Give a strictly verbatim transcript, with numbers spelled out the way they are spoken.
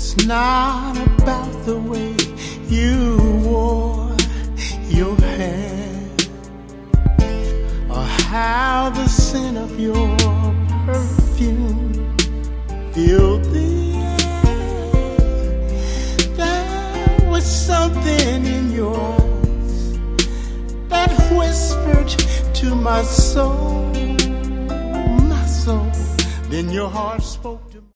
It's not about the way you wore your hair, or how the scent of your perfume filled the air. There was something in yours that whispered to my soul, my soul. Then your heart spoke.